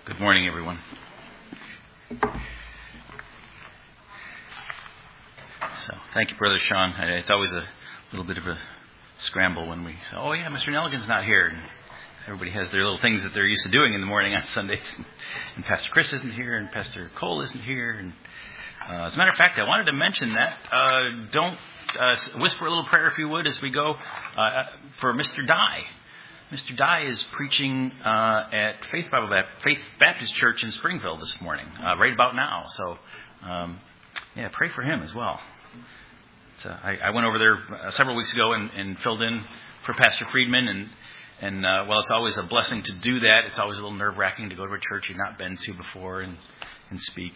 Good morning, everyone. So, thank you, Brother Sean. It's always a little bit of a scramble when we say, oh yeah, Mr. Nelligan's not here. And everybody has their little things that they're used to doing in the morning on Sundays. And Pastor Chris isn't here, and Pastor Cole isn't here. And as a matter of fact, I wanted to mention that. Don't whisper a little prayer, if you would, as we go for Mr. Dye. Mr. Dye is preaching at Faith Baptist Church in Springville this morning, right about now. So, pray for him as well. So I went over there several weeks ago and filled in for Pastor Friedman. And while it's always a blessing to do that, it's always a little nerve-wracking to go to a church you've not been to before and speak.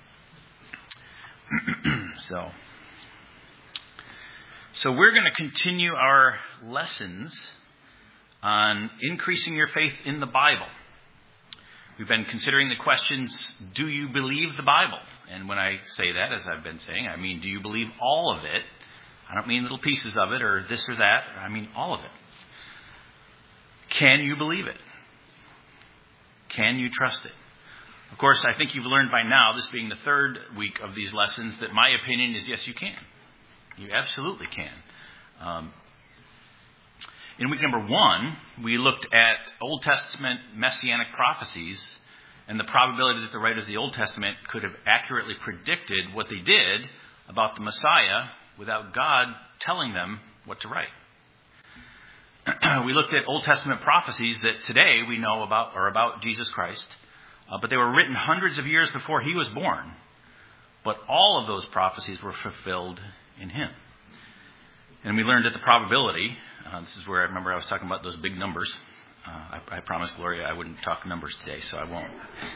So we're going to continue our lessons on increasing your faith in the Bible. We've been considering the questions, do you believe the Bible? And when I say that, as I've been saying, I mean, do you believe all of it? I don't mean little pieces of it or this or that. I mean all of it. Can you believe it? Can you trust it? Of course, I think you've learned by now, this being the third week of these lessons, that my opinion is yes, you can. You absolutely can. In week number 1, we looked at Old Testament messianic prophecies and the probability that the writers of the Old Testament could have accurately predicted what they did about the Messiah without God telling them what to write. We looked at Old Testament prophecies that today we know about are about Jesus Christ, but they were written hundreds of years before he was born. But all of those prophecies were fulfilled in him. And we learned that the probability, this is where I remember I was talking about those big numbers. I promised Gloria I wouldn't talk numbers today, so I won't.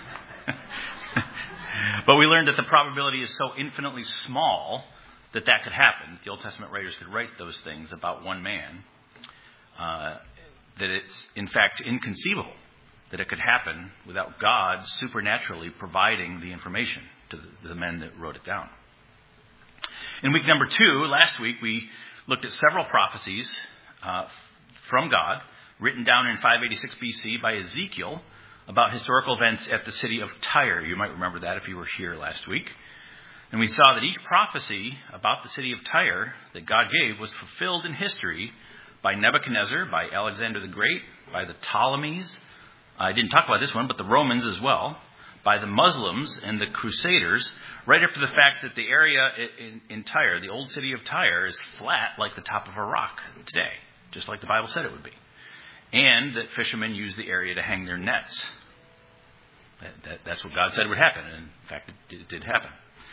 But we learned that the probability is so infinitely small that could happen. The Old Testament writers could write those things about one man, that it's in fact inconceivable that it could happen without God supernaturally providing the information to the men that wrote it down. In week number 2, last week, we looked at several prophecies from God, written down in 586 BC by Ezekiel, about historical events at the city of Tyre. You might remember that if you were here last week. And we saw that each prophecy about the city of Tyre that God gave was fulfilled in history by Nebuchadnezzar, by Alexander the Great, by the Ptolemies. I didn't talk about this one, but the Romans as well, by the Muslims and the Crusaders, right up to the fact that the area in Tyre, the old city of Tyre, is flat like the top of a rock today, just like the Bible said it would be. And that fishermen use the area to hang their nets. That's what God said would happen, and in fact it did happen.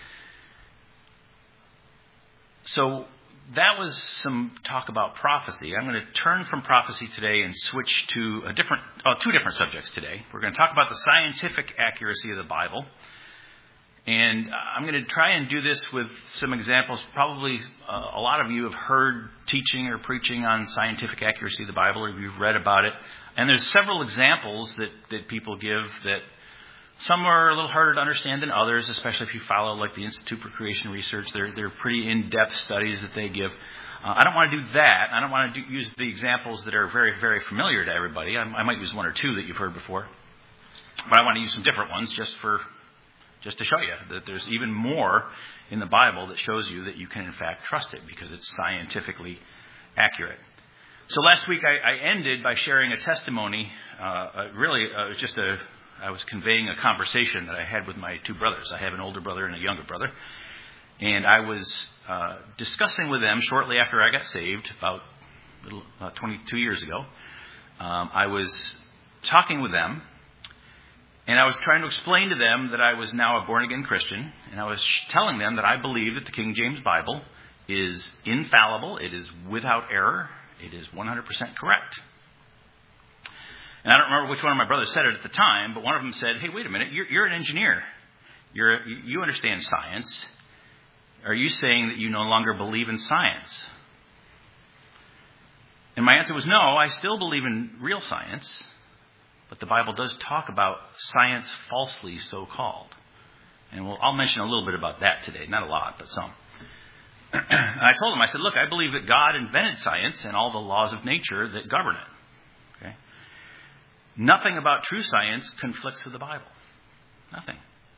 So that was some talk about prophecy. I'm going to turn from prophecy today and switch to two different subjects today. We're going to talk about the scientific accuracy of the Bible. And I'm going to try and do this with some examples. Probably a lot of you have heard teaching or preaching on scientific accuracy of the Bible, or you've read about it. And there's several examples that people give that some are a little harder to understand than others, especially if you follow like the Institute for Creation Research. They're pretty in-depth studies that they give. I don't want to do that. I don't want to use the examples that are very, very familiar to everybody. I might use one or two that you've heard before. But I want to use some different ones just to show you that there's even more in the Bible that shows you that you can in fact trust it because it's scientifically accurate. So last week I ended by sharing a testimony. I was conveying a conversation that I had with my two brothers. I have an older brother and a younger brother. And I was discussing with them shortly after I got saved, about 22 years ago. I was talking with them, and I was trying to explain to them that I was now a born-again Christian. And I was telling them that I believe that the King James Bible is infallible. It is without error. It is 100% correct. And I don't remember which one of my brothers said it at the time, but one of them said, hey, wait a minute, you're an engineer. You understand science. Are you saying that you no longer believe in science? And my answer was no, I still believe in real science, but the Bible does talk about science falsely so-called. And I'll mention a little bit about that today. Not a lot, but some. And I told him, I said, look, I believe that God invented science and all the laws of nature that govern it. Okay? Nothing about true science conflicts with the Bible. Nothing.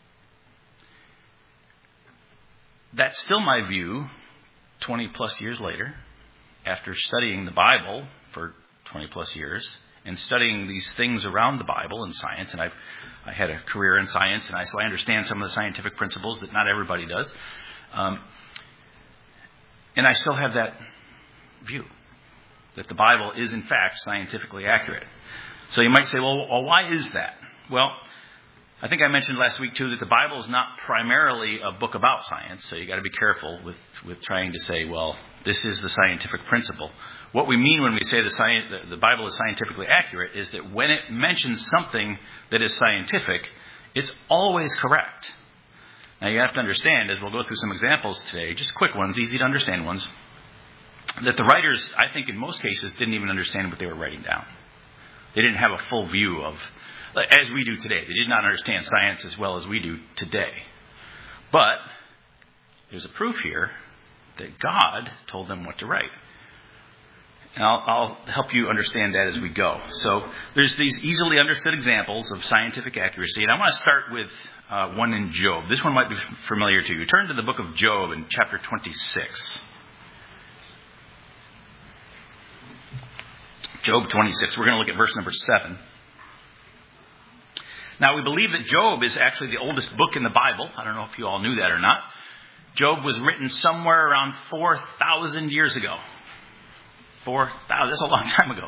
That's still my view 20 plus years later, after studying the Bible for 20 plus years and studying these things around the Bible and science. And I had a career in science, and so I understand some of the scientific principles that not everybody does. And I still have that view, that the Bible is in fact scientifically accurate. So you might say, well, why is that? Well, I think I mentioned last week too that the Bible is not primarily a book about science, so you got to be careful with trying to say, well, this is the scientific principle. What we mean when we say the Bible is scientifically accurate is that when it mentions something that is scientific, it's always correct. Now you have to understand, as we'll go through some examples today, just quick ones, easy to understand ones, that the writers, I think in most cases, didn't even understand what they were writing down. They didn't have a full view of, as we do today. They did not understand science as well as we do today. But there's a proof here that God told them what to write. And I'll help you understand that as we go. So there's these easily understood examples of scientific accuracy. And I want to start with one in Job. This one might be familiar to you. Turn to the book of Job in chapter 26. Job 26. We're going to look at verse number 7. Now, we believe that Job is actually the oldest book in the Bible. I don't know if you all knew that or not. Job was written somewhere around 4,000 years ago. 4,000. That's a long time ago.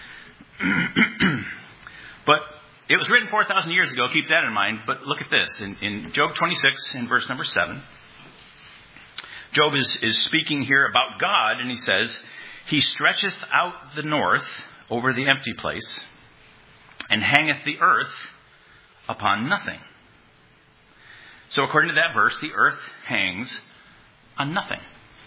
But it was written 4,000 years ago. Keep that in mind. But look at this. In Job 26, in verse number 7, Job is speaking here about God, and he says, "He stretcheth out the north over the empty place, and hangeth the earth upon nothing." So according to that verse, the earth hangs on nothing.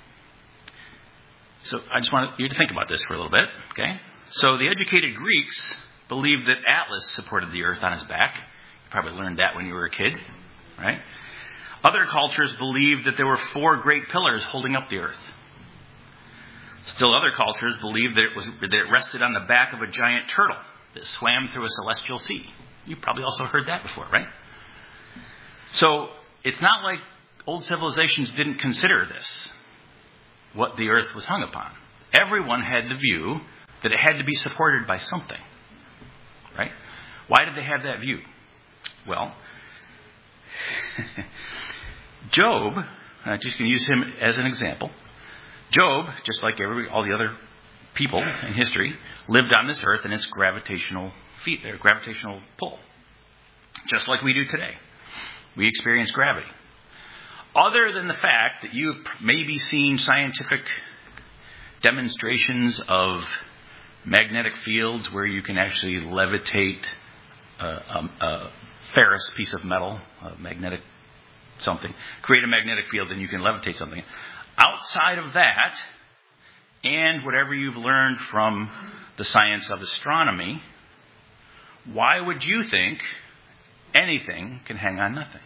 So I just want you to think about this for a little bit, okay? So the educated Greeks believed that Atlas supported the earth on his back. You probably learned that when you were a kid, right? Other cultures believed that there were 4 great pillars holding up the earth. Still other cultures believed that it rested on the back of a giant turtle that swam through a celestial sea. You probably also heard that before, right? So it's not like old civilizations didn't consider this, what the earth was hung upon. Everyone had the view that it had to be supported by something, right? Why did they have that view? Well, Job, I'm just going to use him as an example. Job, just like all the other people in history, lived on this earth in its gravitational pull. Just like we do today. We experience gravity. Other than the fact that you've maybe seen scientific demonstrations of magnetic fields where you can actually levitate a ferrous piece of metal, a magnetic something, create a magnetic field, and you can levitate something. Outside of that, and whatever you've learned from the science of astronomy, why would you think anything can hang on nothing?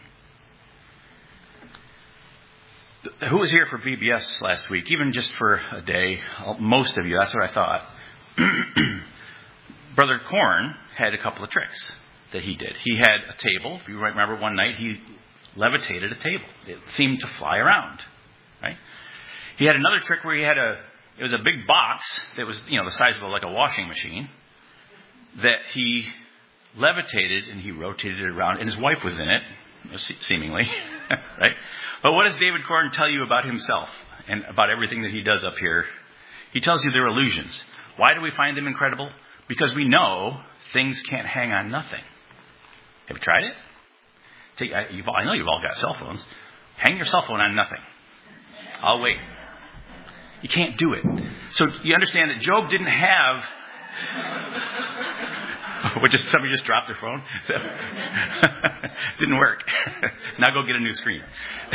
Who was here for VBS last week? Even just for a day. Most of you, that's what I thought. Brother Korn had a couple of tricks that he did. He had a table. If you remember one night, he levitated a table. It seemed to fly around, right? He had another trick where it was a big box that was, the size of like a washing machine that he levitated and he rotated it around, and his wife was in it, seemingly, right? But what does David Korn tell you about himself and about everything that he does up here? He tells you they're illusions. Why do we find them incredible? Because we know things can't hang on nothing. Have you tried it? I know you've all got cell phones. Hang your cell phone on nothing. I'll wait. You can't do it. So you understand that Job didn't have... somebody just dropped their phone? Didn't work. Now go get a new screen.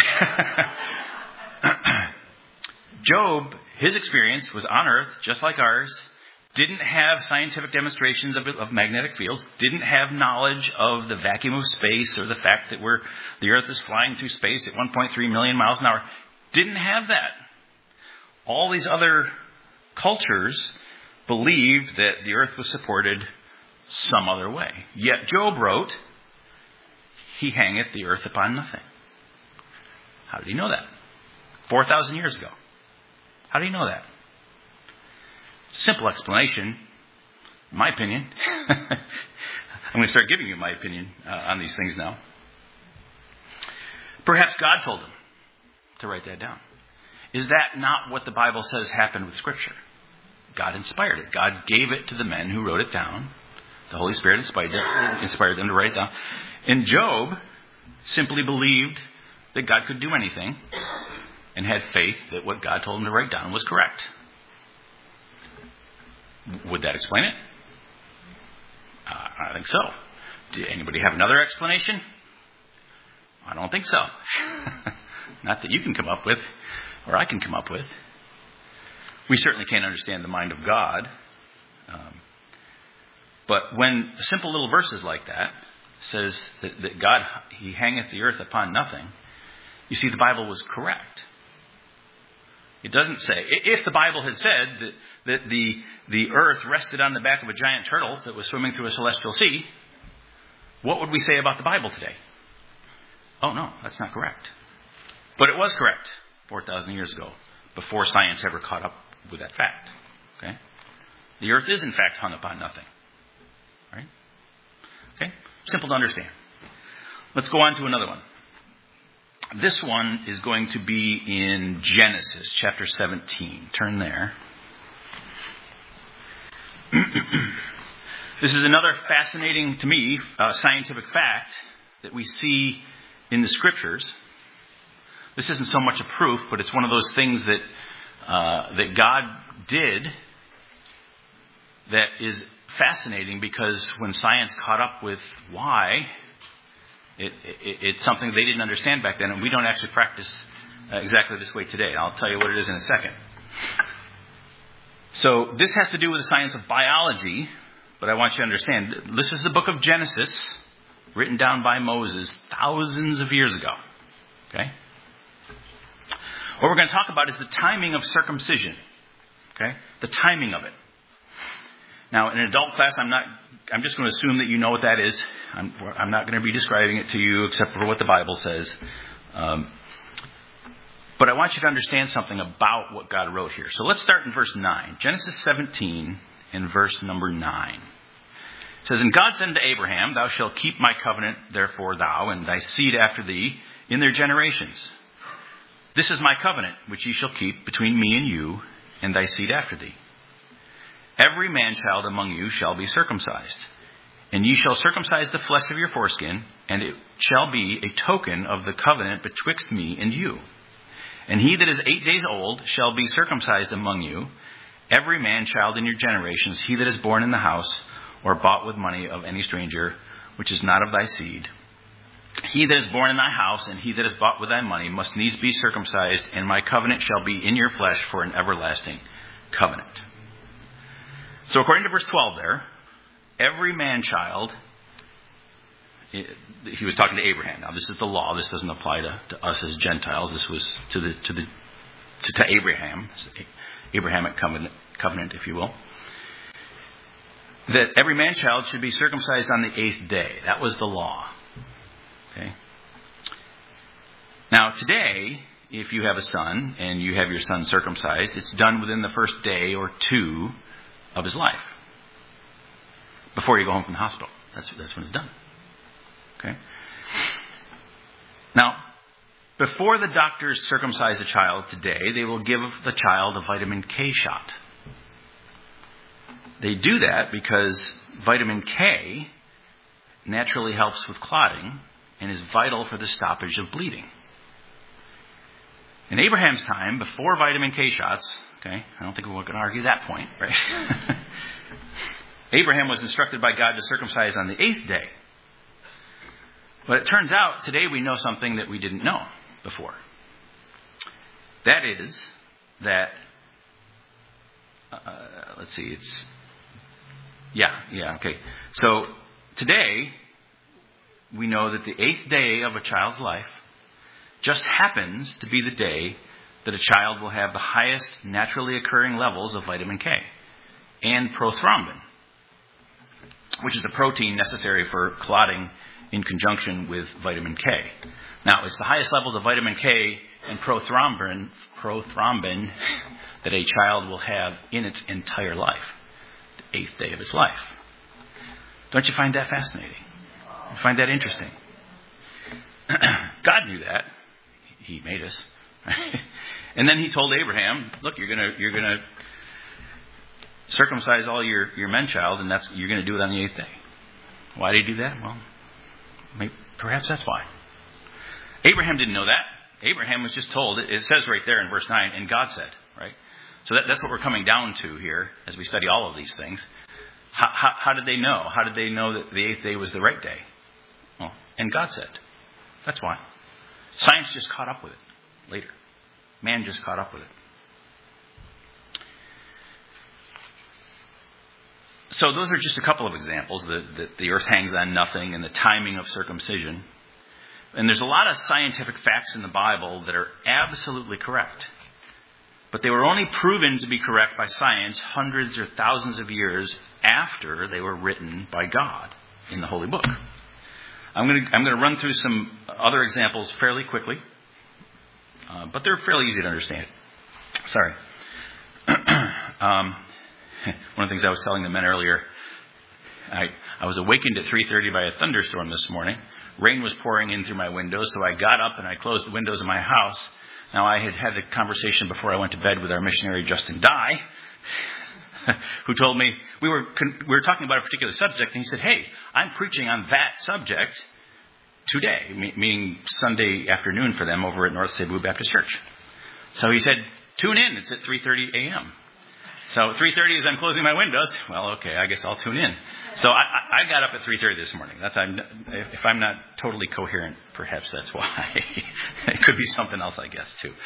Job, his experience was on earth, just like ours, didn't have scientific demonstrations of magnetic fields, didn't have knowledge of the vacuum of space or the fact that the earth is flying through space at 1.3 million miles an hour. Didn't have that. All these other cultures believed that the earth was supported some other way. Yet Job wrote, he hangeth the earth upon nothing. How did he know that? 4,000 years ago. How did he know that? Simple explanation, in my opinion. I'm going to start giving you my opinion on these things now. Perhaps God told him to write that down. Is that not what the Bible says happened with Scripture? God inspired it. God gave it to the men who wrote it down. The Holy Spirit inspired them to write it down. And Job simply believed that God could do anything and had faith that what God told him to write down was correct. Would that explain it? I think so. Did anybody have another explanation? I don't think so. Not that you can come up with, or I can come up with. We certainly can't understand the mind of God. But when simple little verses like that says that God, he hangeth the earth upon nothing, you see the Bible was correct. It doesn't say, if the Bible had said that the earth rested on the back of a giant turtle that was swimming through a celestial sea, what would we say about the Bible today? Oh no, that's not correct. But it was correct 4,000 years ago, before science ever caught up with that fact. Okay? The earth is in fact hung upon nothing. Right? Okay? Simple to understand. Let's go on to another one. This one is going to be in Genesis chapter 17. Turn there. This is another fascinating, to me, scientific fact that we see in the Scriptures. This isn't so much a proof, but it's one of those things that God did that is fascinating, because when science caught up with why, it's something they didn't understand back then, and we don't actually practice exactly this way today. I'll tell you what it is in a second. So this has to do with the science of biology, but I want you to understand, this is the book of Genesis, written down by Moses thousands of years ago. Okay? What we're going to talk about is the timing of circumcision. Okay? The timing of it. Now, in an adult class, I'm just going to assume that you know what that is. I'm not going to be describing it to you except for what the Bible says. But I want you to understand something about what God wrote here. So let's start in verse 9. Genesis 17 and verse number 9. It says, And God said unto Abraham, Thou shalt keep my covenant, therefore thou and thy seed after thee in their generations. This is my covenant, which ye shall keep between me and you and thy seed after thee. Every man-child among you shall be circumcised. And ye shall circumcise the flesh of your foreskin, and it shall be a token of the covenant betwixt me and you. And he that is 8 days old shall be circumcised among you, every man-child in your generations, he that is born in the house, or bought with money of any stranger, which is not of thy seed. He that is born in thy house, and he that is bought with thy money, must needs be circumcised, and my covenant shall be in your flesh for an everlasting covenant. So according to verse 12 there, every man-child, he was talking to Abraham. Now this is the law. This doesn't apply to us as Gentiles. This was to Abraham, Abrahamic covenant, if you will. That every man-child should be circumcised on the 8th day. That was the law. Okay. Now today, if you have a son and you have your son circumcised, it's done within the first day or two of his life, before you go home from the hospital. That's when it's done. Okay. Now, before the doctors circumcise a child today, they will give the child a vitamin K shot. They do that because vitamin K naturally helps with clotting and is vital for the stoppage of bleeding. In Abraham's time, before vitamin K shots, okay, I don't think we're going to argue that point, right? Abraham was instructed by God to circumcise on the 8th day. But it turns out today we know something that we didn't know before. That is that, let's see, okay. So today we know that the 8th day of a child's life just happens to be the day that a child will have the highest naturally occurring levels of vitamin K and prothrombin. which is the protein necessary for clotting in conjunction with vitamin K. Now, it's the highest levels of vitamin K and prothrombin that a child will have in its entire life, the 8th day of its life. Don't you find that fascinating? You find that interesting? God knew that. He made us. And then he told Abraham, look, you're gonna circumcise all your men child, and you're going to do it on the 8th day. Why did he do that? Well, perhaps that's why. Abraham didn't know that. Abraham was just told, it says right there in verse 9, and God said, right? So that's what we're coming down to here as we study all of these things. How did they know? How did they know that the 8th day was the right day? Well, and God said. That's why. Science just caught up with it later. Man just caught up with it. So those are just a couple of examples, that the earth hangs on nothing and the timing of circumcision. And there's a lot of scientific facts in the Bible that are absolutely correct. But they were only proven to be correct by science hundreds or thousands of years after they were written by God in the Holy Book. I'm going to run through some other examples fairly quickly, but they're fairly easy to understand. Sorry. One of the things I was telling the men earlier, I was awakened at 3:30 by a thunderstorm this morning. Rain was pouring in through my windows, so I got up and I closed the windows of my house. Now, I had had a conversation before I went to bed with our missionary, Justin Dye, who told me, we were talking about a particular subject, and he said, hey, I'm preaching on that subject today, meaning Sunday afternoon for them over at North Cebu Baptist Church. So he said, tune in, it's at 3:30 a.m. So 3:30 as I'm closing my windows, well, okay, I guess I'll tune in. So I got up at 3:30 this morning. If I'm not totally coherent, perhaps that's why. It could be something else, I guess, too.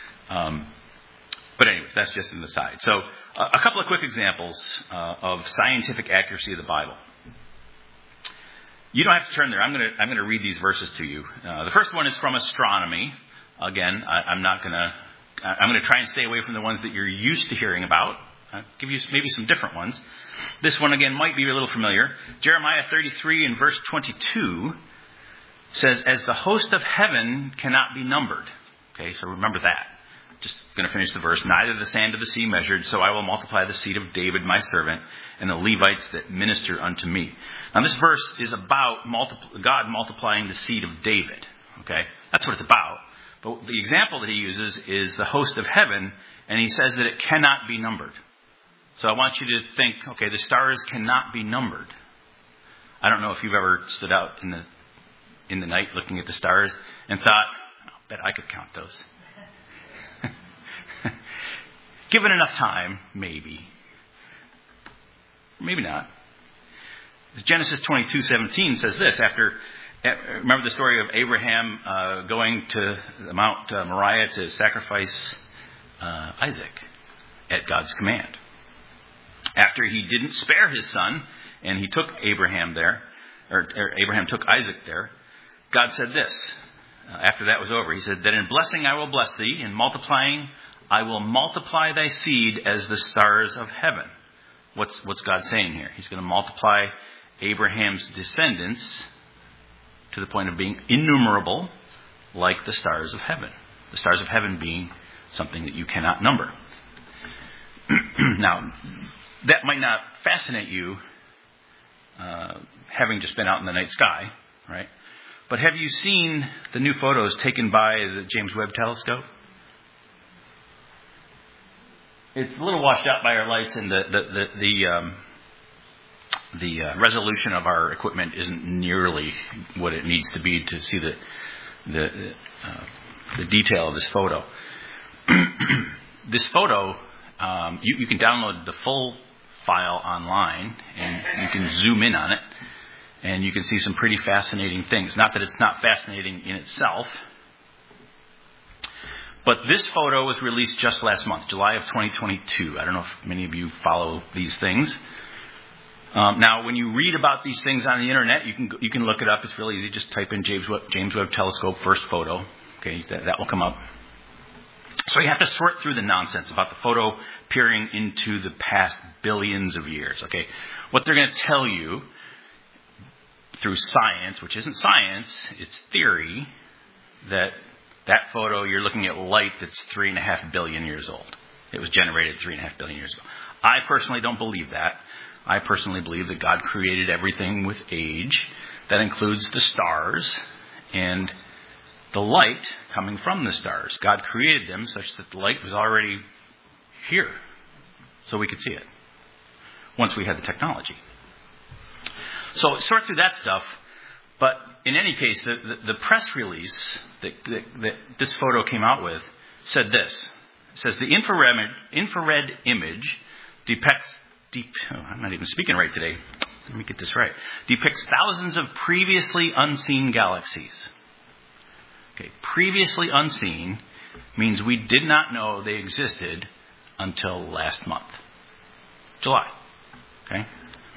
But anyways, that's just an aside. So a couple of quick examples of scientific accuracy of the Bible. You don't have to turn there. I'm going to read these verses to you. The first one is from astronomy. Again, I'm going to try and stay away from the ones that you're used to hearing about. I'll give you maybe some different ones. This one, again, might be a little familiar. Jeremiah 33 and verse 22 says, as the host of heaven cannot be numbered. Okay, so remember that. Just going to finish the verse. Neither the sand of the sea measured, so I will multiply the seed of David my servant, and the Levites that minister unto me. Now this verse is about God multiplying the seed of David. Okay, that's what it's about. But the example that he uses is the host of heaven, and he says that it cannot be numbered. So I want you to think, okay, the stars cannot be numbered. I don't know if you've ever stood out in the night looking at the stars and thought, I bet I could count those. Given enough time, maybe. Maybe not. Genesis 22:17 says this, remember the story of Abraham going to Mount Moriah to sacrifice Isaac at God's command. After he didn't spare his son, and he took Abraham there, or Abraham took Isaac there, God said this, after that was over. He said, that in blessing I will bless thee, in multiplying I will multiply thy seed as the stars of heaven. What's God saying here? He's going to multiply Abraham's descendants to the point of being innumerable, like the stars of heaven. The stars of heaven being something that you cannot number. Now, that might not fascinate you, having just been out in the night sky, right? But have you seen the new photos taken by the James Webb Telescope? It's a little washed out by our lights, and the resolution of our equipment isn't nearly what it needs to be to see the detail of this photo. This photo, you can download the full file online, and you can zoom in on it, and you can see some pretty fascinating things. Not that it's not fascinating in itself, but this photo was released just last month, July of 2022. I don't know if many of you follow these things. Now, when you read about these things on the internet, you can look it up. It's really easy. Just type in James Webb Telescope first photo. Okay, that will come up. So you have to sort through the nonsense about the photo peering into the past billions of years. Okay, what they're going to tell you through science, which isn't science, it's theory, that photo, you're looking at light that's 3.5 billion years old. It was generated 3.5 billion years ago. I personally don't believe that. I personally believe that God created everything with age. That includes the stars and the light coming from the stars. God created them such that the light was already here, so we could see it once we had the technology. So sort through that stuff. But in any case, the press release that this photo came out with said this. It says the infrared image I'm not even speaking right today. Let me get this right. Depicts thousands of previously unseen galaxies. Okay, previously unseen means we did not know they existed until last month, July. Okay?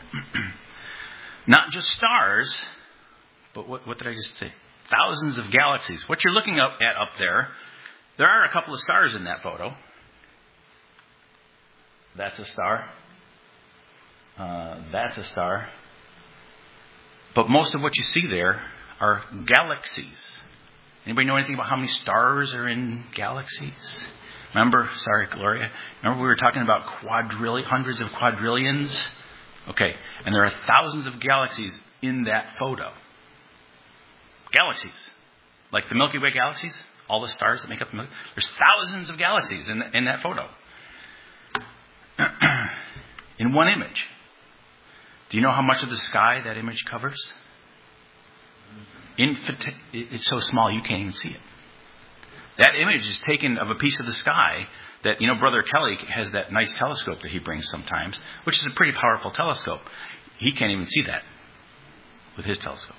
Not just stars, but what did I just say? Thousands of galaxies. What you're looking at up there are a couple of stars in that photo. That's a star. That's a star. But most of what you see there are galaxies. Anybody know anything about how many stars are in galaxies? Remember, Gloria, remember we were talking about hundreds of quadrillions? Okay, and there are thousands of galaxies in that photo. Galaxies. Like the Milky Way galaxies, all the stars that make up the Milky Way. There's thousands of galaxies in that photo. In one image. Do you know how much of the sky that image covers? It's so small you can't even see it. That image is taken of a piece of the sky that, Brother Kelly has that nice telescope that he brings sometimes, which is a pretty powerful telescope. He can't even see that with his telescope.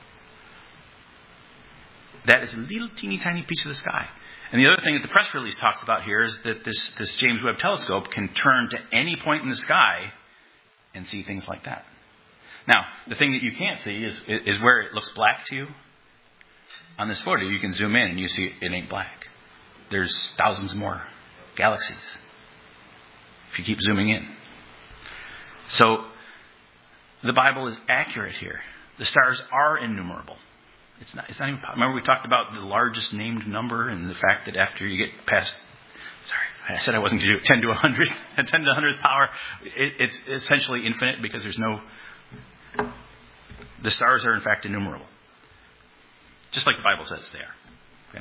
That is a little teeny tiny piece of the sky. And the other thing that the press release talks about here is that this James Webb telescope can turn to any point in the sky and see things like that. Now, the thing that you can't see is where it looks black to you. On this photo, you can zoom in and you see it ain't black. There's thousands more galaxies if you keep zooming in. So, the Bible is accurate here. The stars are innumerable. It's not even. Remember we talked about the largest named number and the fact that after you get past. Sorry, I said I wasn't going to do 10 to 100. At 10 to the 100th power, it's essentially infinite because there's no. The stars are in fact innumerable, just like the Bible says they are. Okay.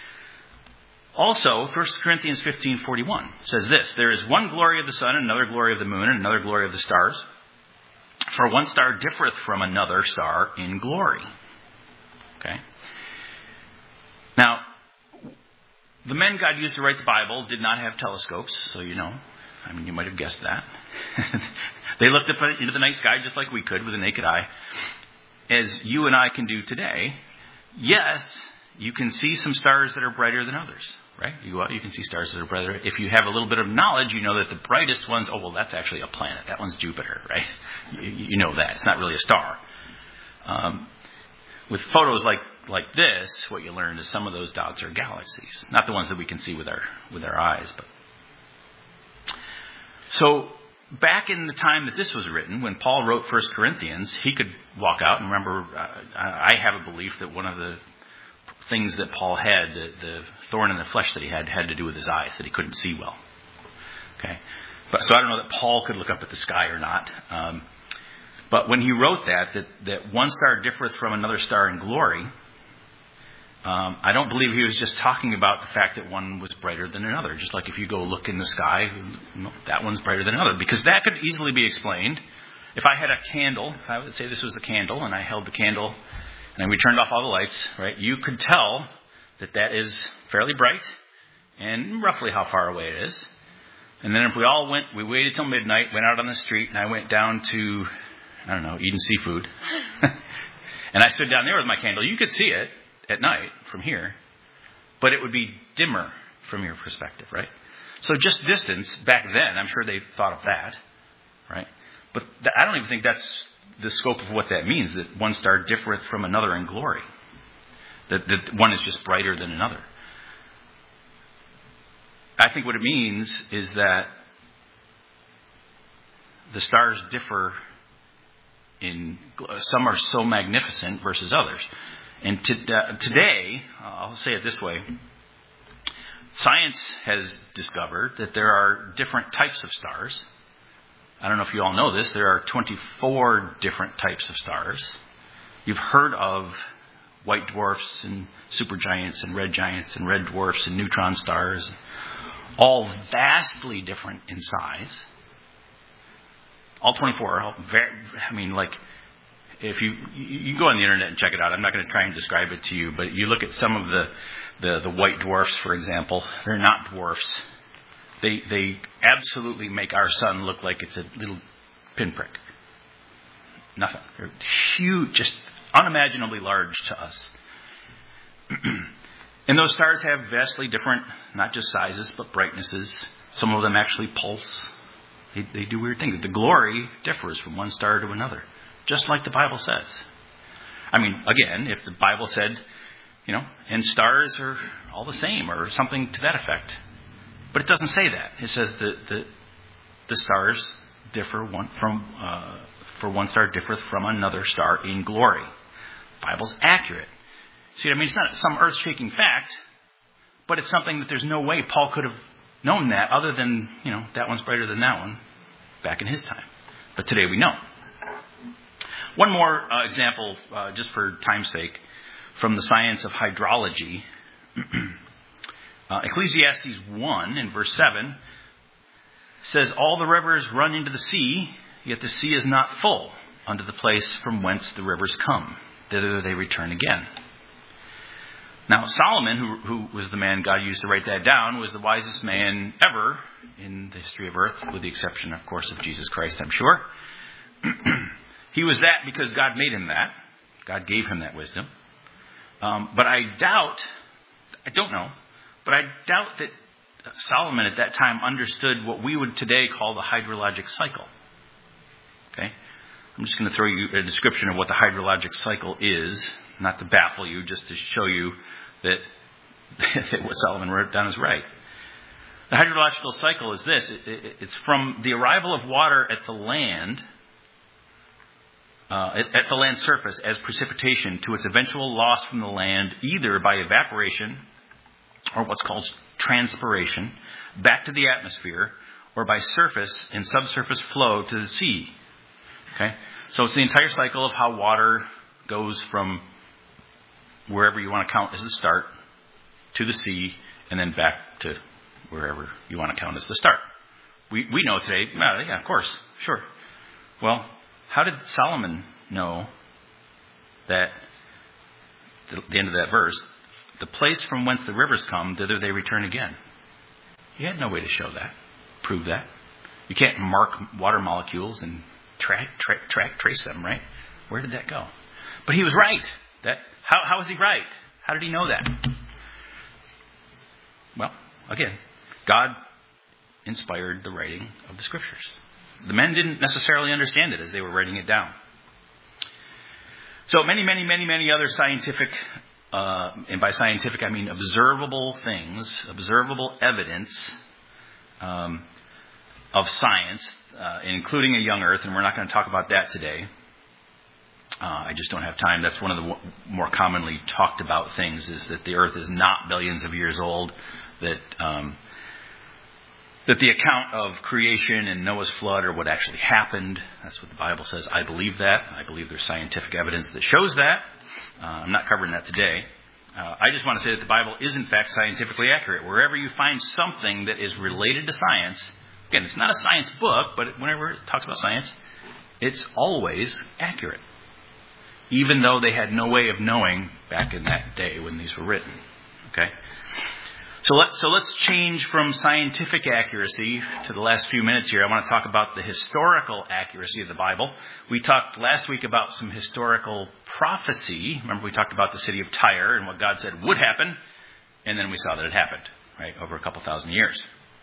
Also, 1 Corinthians 15:41 says this: there is one glory of the sun, and another glory of the moon, and another glory of the stars. For one star differeth from another star in glory. Okay. Now, the men God used to write the Bible did not have telescopes, so you might have guessed that. They looked up into the night sky just like we could with a naked eye, as you and I can do today. Yes, you can see some stars that are brighter than others, right? You go out, you can see stars that are brighter. If you have a little bit of knowledge, you know that the brightest ones, that's actually a planet. That one's Jupiter, right? You know that. It's not really a star. With photos like this, what you learn is some of those dots are galaxies. Not the ones that we can see with our eyes. But so, back in the time that this was written, when Paul wrote 1 Corinthians, he could walk out and remember, I have a belief that one of the things that Paul had, the thorn in the flesh that he had to do with his eyes, that he couldn't see well. Okay, so I don't know that Paul could look up at the sky or not. But when he wrote that one star differeth from another star in glory, I don't believe he was just talking about the fact that one was brighter than another. Just like if you go look in the sky, that one's brighter than another. Because that could easily be explained. If I had a candle, if I would say this was a candle, and I held the candle, and we turned off all the lights, right? You could tell that is fairly bright, and roughly how far away it is. And then if we waited till midnight, went out on the street, and I went down to, eating seafood. And I stood down there with my candle. You could see it at night from here, but it would be dimmer from your perspective, right? So just distance, back then, I'm sure they thought of that, right? But I don't even think that's the scope of what that means, that one star differeth from another in glory. That one is just brighter than another. I think what it means is that the stars differ Some are so magnificent versus others. And today, I'll say it this way, science has discovered that there are different types of stars. I don't know if you all know this. There are 24 different types of stars. You've heard of white dwarfs and supergiants and red giants and red dwarfs and neutron stars, all vastly different in size. All 24 are if you go on the internet and check it out. I'm not going to try and describe it to you, but you look at some of the white dwarfs, for example. They're not dwarfs. They absolutely make our sun look like it's a little pinprick. Nothing. They're huge, just unimaginably large to us. And those stars have vastly different, not just sizes, but brightnesses. Some of them actually pulse. They do weird things. The glory differs from one star to another, just like the Bible says. I mean, again, if the Bible said, and stars are all the same or something to that effect. But it doesn't say that. It says that the stars differ for one star differeth from another star in glory. The Bible's accurate. See what I mean? It's not some earth-shaking fact, but it's something that there's no way Paul could have known that other than, that one's brighter than that one back in his time. But today we know. One more example, just for time's sake, from the science of hydrology. Ecclesiastes 1 in verse 7 says, all the rivers run into the sea, yet the sea is not full unto the place from whence the rivers come. Thither they return again. Now, Solomon, who was the man God used to write that down, was the wisest man ever in the history of earth, with the exception, of course, of Jesus Christ, I'm sure. He was that because God made him that. God gave him that wisdom. But I doubt that Solomon at that time understood what we would today call the hydrologic cycle. Okay? I'm just going to throw you a description of what the hydrologic cycle is, not to baffle you, just to show you that what Solomon wrote down is right. The hydrological cycle is this. It's from the arrival of water at the land surface as precipitation to its eventual loss from the land, either by evaporation or what's called transpiration, back to the atmosphere, or by surface and subsurface flow to the sea. Okay? So it's the entire cycle of how water goes from wherever you want to count as the start to the sea, and then back to wherever you want to count as the start. We know today, well, yeah, of course, sure. Well, how did Solomon know that, the end of that verse, the place from whence the rivers come, thither they return again? He had no way to show that, prove that. You can't mark water molecules and trace them, right? Where did that go? But he was right. How was he right? How did he know that? Well, again, God inspired the writing of the Scriptures. The men didn't necessarily understand it as they were writing it down. So many other scientific, and by scientific I mean observable things, observable evidence of science, including a young earth, and we're not going to talk about that today. I just don't have time. That's one of the more commonly talked about things, is that the earth is not billions of years old, that the account of creation and Noah's flood are what actually happened. That's what the Bible says. I believe that. I believe there's scientific evidence that shows that. I'm not covering that today. I just want to say that the Bible is, in fact, scientifically accurate. Wherever you find something that is related to science, again, it's not a science book, but whenever it talks about science, it's always accurate, even though they had no way of knowing back in that day when these were written. Okay? So let's change from scientific accuracy to the last few minutes here. I want to talk about the historical accuracy of the Bible. We talked last week about some historical prophecy. Remember, we talked about the city of Tyre and what God said would happen, and then we saw that it happened, right, over a couple thousand years.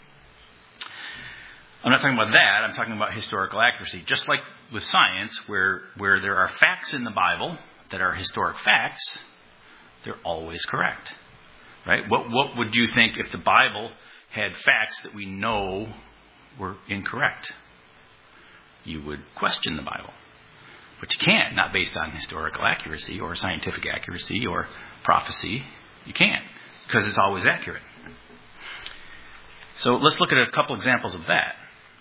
I'm not talking about that. I'm talking about historical accuracy. Just like with science, where there are facts in the Bible that are historic facts, they're always correct. Right? What would you think if the Bible had facts that we know were incorrect? You would question the Bible. But you can't, not based on historical accuracy or scientific accuracy or prophecy. You can't, because it's always accurate. So let's look at a couple examples of that.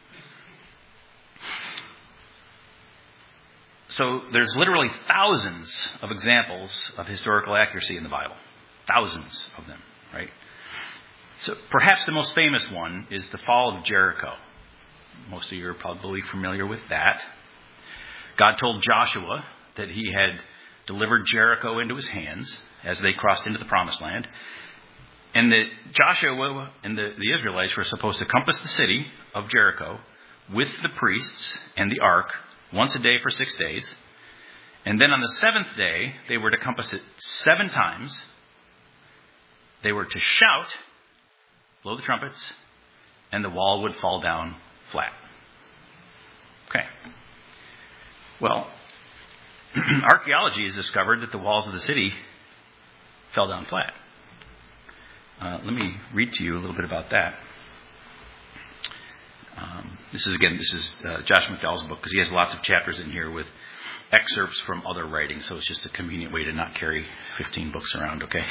So there's literally thousands of examples of historical accuracy in the Bible. Thousands of them, right? So perhaps the most famous one is the fall of Jericho. Most of you are probably familiar with that. God told Joshua that he had delivered Jericho into his hands as they crossed into the promised land. And that Joshua and the Israelites were supposed to compass the city of Jericho with the priests and the ark once a day for 6 days. And then on the seventh day, they were to compass it 7 times. They were to shout, blow the trumpets, and the wall would fall down flat. Okay. Well, archaeology has discovered that the walls of the city fell down flat. Let me read to you a little bit about that. This is Josh McDowell's book, because he has lots of chapters in here with excerpts from other writings, so it's just a convenient way to not carry 15 books around, okay?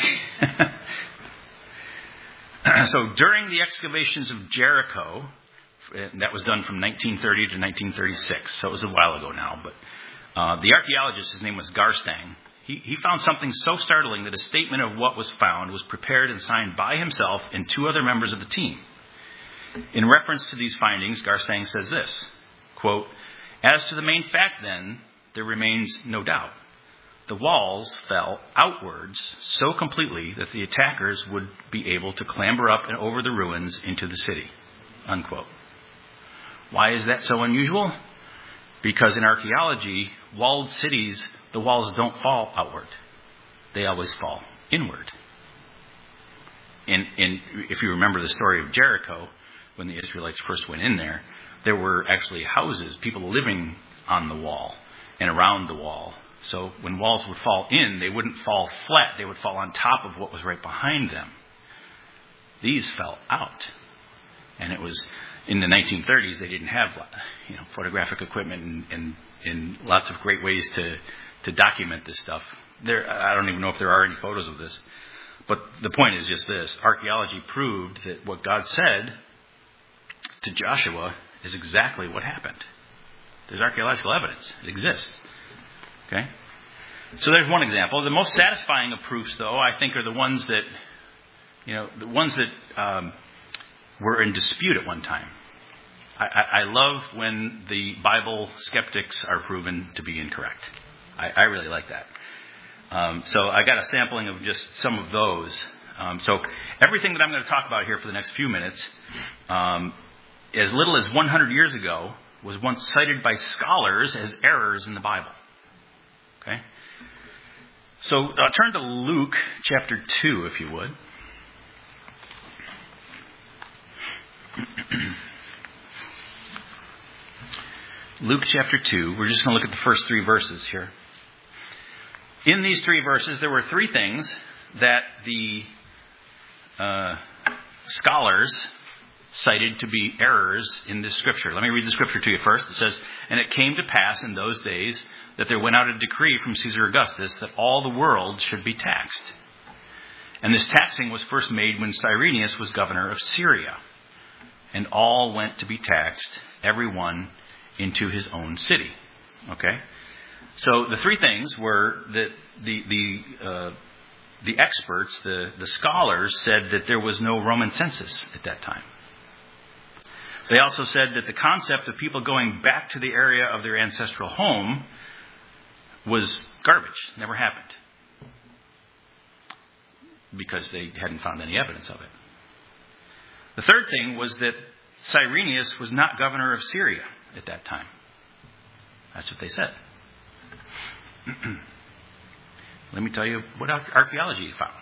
So during the excavations of Jericho, that was done from 1930 to 1936, so it was a while ago now, but the archaeologist, his name was Garstang, he found something so startling that a statement of what was found was prepared and signed by himself and 2 other members of the team. In reference to these findings, Garstang says this, quote, "As to the main fact, then, there remains no doubt. The walls fell outwards so completely that the attackers would be able to clamber up and over the ruins into the city." Unquote. Why is that so unusual? Because in archaeology, walled cities, the walls don't fall outward. They always fall inward. And if you remember the story of Jericho, when the Israelites first went in there were actually houses, people living on the wall and around the wall. So when walls would fall in, they wouldn't fall flat. They would fall on top of what was right behind them. These fell out. And it was in the 1930s, they didn't have photographic equipment and lots of great ways to document this stuff. I don't even know if there are any photos of this. But the point is just this. Archaeology proved that what God said to Joshua is exactly what happened. There's archaeological evidence. It exists. Okay? So there's one example. The most satisfying of proofs, though, I think are the ones that, were in dispute at one time. I love when the Bible skeptics are proven to be incorrect. I really like that. So I got a sampling of just some of those. So everything that I'm going to talk about here for the next few minutes, as little as 100 years ago, was once cited by scholars as errors in the Bible. Okay? So turn to Luke chapter 2, if you would. Luke chapter 2. We're just going to look at the first 3 verses here. In these 3 verses, there were 3 things that the scholars cited to be errors in this scripture. Let me read the scripture to you first. It says, "And it came to pass in those days that there went out a decree from Caesar Augustus that all the world should be taxed. And this taxing was first made when Cyrenius was governor of Syria. And all went to be taxed, every one into his own city." Okay? So the 3 things were that the experts, the scholars, said that there was no Roman census at that time. They also said that the concept of people going back to the area of their ancestral home was garbage, never happened, because they hadn't found any evidence of it. The third thing was that Cyrenius was not governor of Syria at that time. That's what they said. Let me tell you what archaeology found.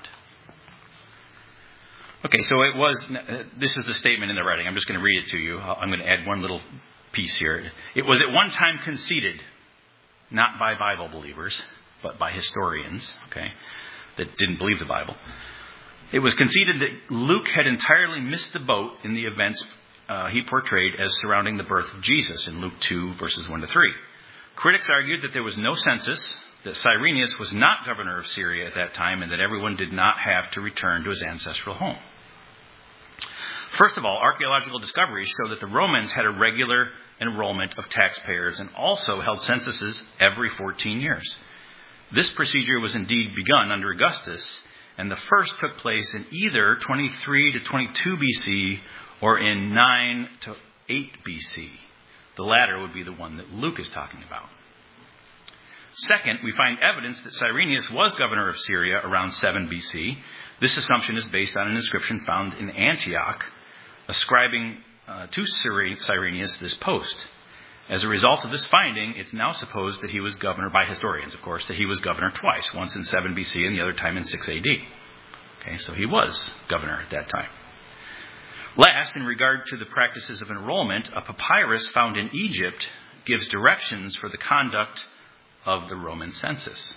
Okay, so it was, this is the statement in the writing. I'm just going to read it to you. I'm going to add one little piece here. "It was at one time conceded, not by Bible believers, but by historians, okay, that didn't believe the Bible. It was conceded that Luke had entirely missed the boat in the events he portrayed as surrounding the birth of Jesus in Luke 2, verses 1 to 3. Critics argued that there was no census, that Cyrenius was not governor of Syria at that time, and that everyone did not have to return to his ancestral home. First of all, archaeological discoveries show that the Romans had a regular enrollment of taxpayers and also held censuses every 14 years. This procedure was indeed begun under Augustus, and the first took place in either 23 to 22 BC or in 9 to 8 BC. The latter would be the one that Luke is talking about. Second, we find evidence that Cyrenius was governor of Syria around 7 BC. This assumption is based on an inscription found in Antioch, ascribing to Cyrenius this post. As a result of this finding, it's now supposed that he was governor, by historians, of course, that he was governor twice, once in 7 BC and the other time in 6 AD. Okay, so he was governor at that time. Last, in regard to the practices of enrollment, a papyrus found in Egypt gives directions for the conduct of the Roman census.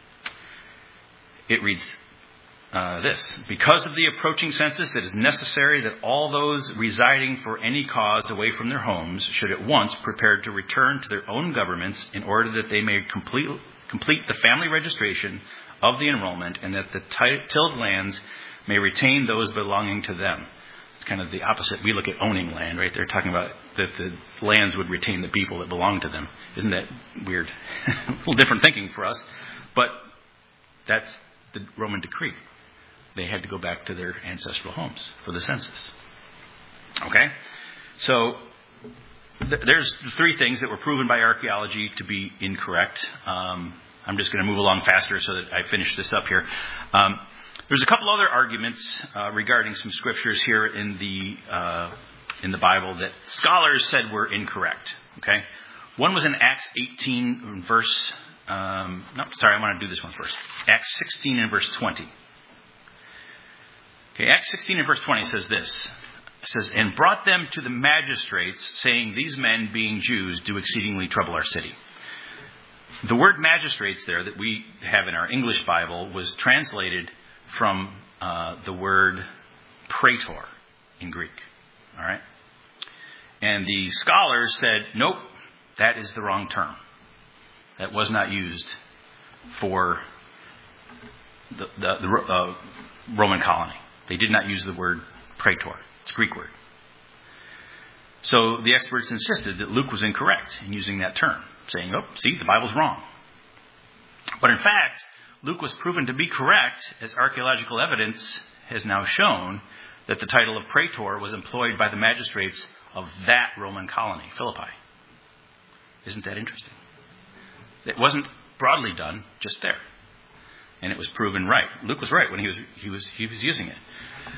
It reads this: because of the approaching census, it is necessary that all those residing for any cause away from their homes should at once prepare to return to their own governments in order that they may complete the family registration of the enrollment and that the tilled lands may retain those belonging to them. It's kind of the opposite. We look at owning land, right? They're talking about that the lands would retain the people that belong to them. Isn't that weird? A little different thinking for us. But that's the Roman decree. They had to go back to their ancestral homes for the census. Okay? So there's three things that were proven by archaeology to be incorrect. I'm just going to move along faster so that I finish this up here. There's a couple other arguments regarding some scriptures here in the Bible that scholars said were incorrect. Okay? One was in Acts 18 verse... I want to do this one first. Acts 16 and verse 20. Okay, Acts 16 and verse 20 says this. It says, and brought them to the magistrates, saying, these men, being Jews, do exceedingly trouble our city. The word magistrates there that we have in our English Bible was translated from the word praetor in Greek. All right? And the scholars said, nope, that is the wrong term. That was not used for the Roman colony. They did not use the word praetor. It's a Greek word. So the experts insisted that Luke was incorrect in using that term, saying, oh, see, the Bible's wrong. But in fact, Luke was proven to be correct, as archaeological evidence has now shown that the title of praetor was employed by the magistrates of that Roman colony, Philippi. Isn't that interesting? It wasn't broadly done, just there. And it was proven right. Luke was right when he was using it.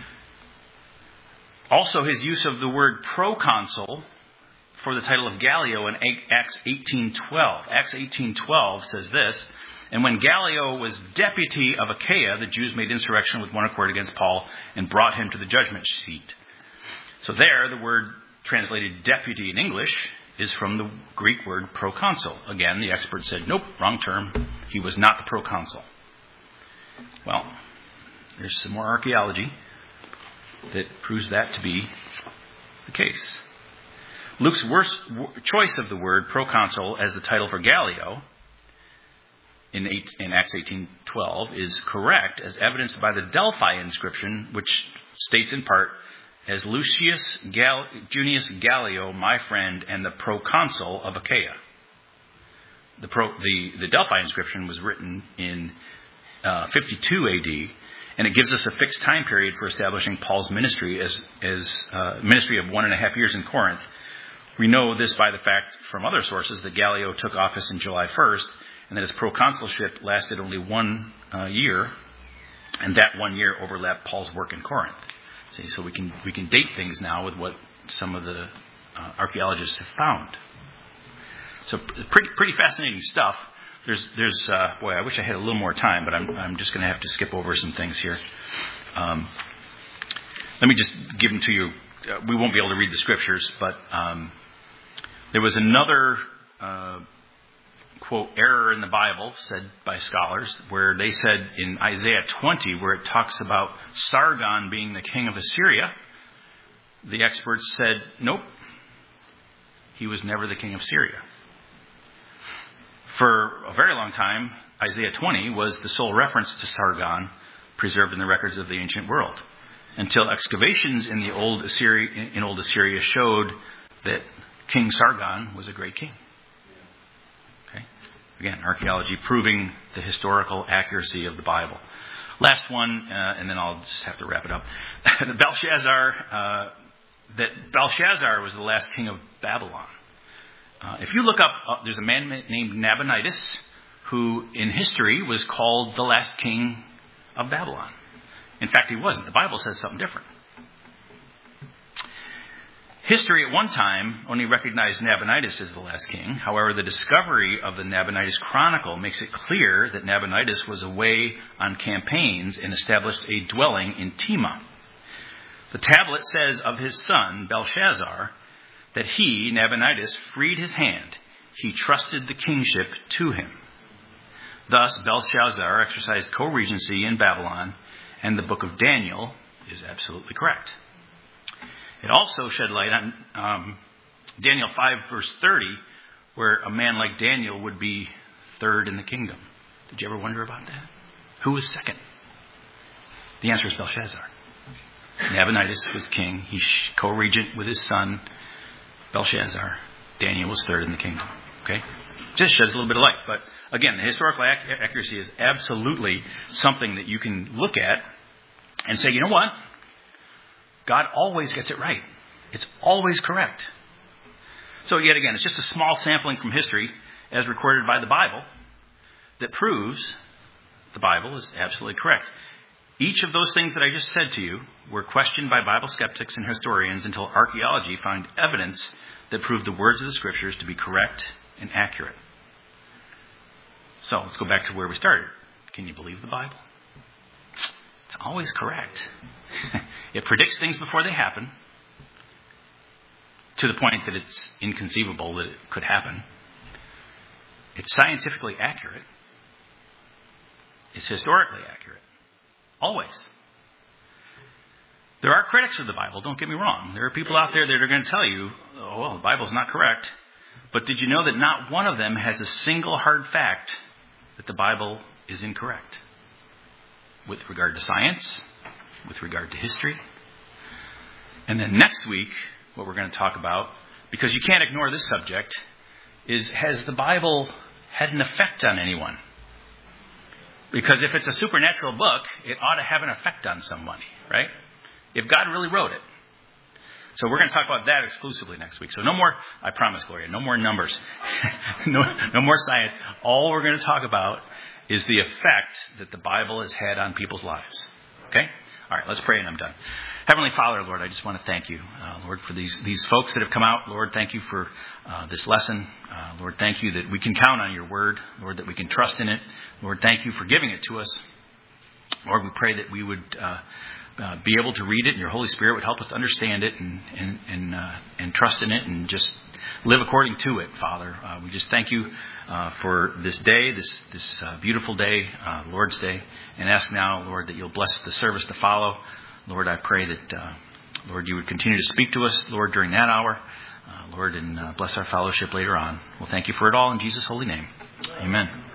Also, his use of the word proconsul for the title of Gallio in Acts 18:12. Acts 18:12 says this, and when Gallio was deputy of Achaia, the Jews made insurrection with one accord against Paul and brought him to the judgment seat. So there, the word translated deputy in English is from the Greek word proconsul. Again, the expert said, nope, wrong term. He was not the proconsul. Well, there's some more archaeology that proves that to be the case. Luke's choice of the word proconsul as the title for Gallio in Acts 18:12 is correct, as evidenced by the Delphi inscription, which states in part, as Lucius Junius Gallio, my friend, and the proconsul of Achaia. The Delphi inscription was written in 52 AD, and it gives us a fixed time period for establishing Paul's ministry as ministry of 1.5 years in Corinth. We know this by the fact from other sources that Gallio took office in July 1st, and that his proconsulship lasted only 1 year, and that 1 year overlapped Paul's work in Corinth. See, so we can date things now with what some of the archaeologists have found. So pretty fascinating stuff. There's I wish I had a little more time, but I'm just going to have to skip over some things here. Let me just give them to you. We won't be able to read the scriptures, but there was another quote error in the Bible said by scholars, where they said in Isaiah 20, where it talks about Sargon being the king of Assyria, the experts said, nope, he was never the king of Syria. For a very long time, Isaiah 20 was the sole reference to Sargon preserved in the records of the ancient world, until excavations in Old Assyria showed that King Sargon was a great king. Okay? Again, archaeology proving the historical accuracy of the Bible. Last one, and then I'll just have to wrap it up. Belshazzar was the last king of Babylon. If you look up, there's a man named Nabonidus, who in history was called the last king of Babylon. In fact, he wasn't. The Bible says something different. History at one time only recognized Nabonidus as the last king. However, the discovery of the Nabonidus Chronicle makes it clear that Nabonidus was away on campaigns and established a dwelling in Tema. The tablet says of his son, Belshazzar, that he, Nabonidus, freed his hand. He trusted the kingship to him. Thus, Belshazzar exercised co-regency in Babylon, and the book of Daniel is absolutely correct. It also shed light on Daniel 5, verse 30, where a man like Daniel would be third in the kingdom. Did you ever wonder about that? Who was second? The answer is Belshazzar. Nabonidus was king. He's co-regent with his son, Belshazzar. Daniel was third in the kingdom. Okay? Just sheds a little bit of light. But again, the historical accuracy is absolutely something that you can look at and say, you know what? God always gets it right. It's always correct. So yet again, it's just a small sampling from history as recorded by the Bible that proves the Bible is absolutely correct. Each of those things that I just said to you were questioned by Bible skeptics and historians until archaeology found evidence that proved the words of the Scriptures to be correct and accurate. So let's go back to where we started. Can you believe the Bible? It's always correct. It predicts things before they happen, to the point that it's inconceivable that it could happen. It's scientifically accurate. It's historically accurate. Always. There are critics of the Bible, don't get me wrong. There are people out there that are going to tell you, oh, well, the Bible's not correct. But did you know that not one of them has a single hard fact that the Bible is incorrect? With regard to science, with regard to history. And then next week, what we're going to talk about, because you can't ignore this subject, is has the Bible had an effect on anyone? Because if it's a supernatural book, it ought to have an effect on somebody, right? If God really wrote it. So we're going to talk about that exclusively next week. So no more, I promise, Gloria, no more numbers. no more science. All we're going to talk about is the effect that the Bible has had on people's lives. Okay? All right, let's pray and I'm done. Heavenly Father, Lord, I just want to thank you, Lord, for these folks that have come out. Lord, thank you for this lesson. Lord, thank you that we can count on your word. Lord, that we can trust in it. Lord, thank you for giving it to us. Lord, we pray that we would be able to read it and your Holy Spirit would help us to understand it and trust in it and just live according to it, Father. We just thank you for this day, this beautiful day, Lord's Day, and ask now, Lord, that you'll bless the service to follow. Lord, I pray that, Lord, you would continue to speak to us, Lord, during that hour, Lord, and bless our fellowship later on. Well, thank you for it all in Jesus' holy name. Amen.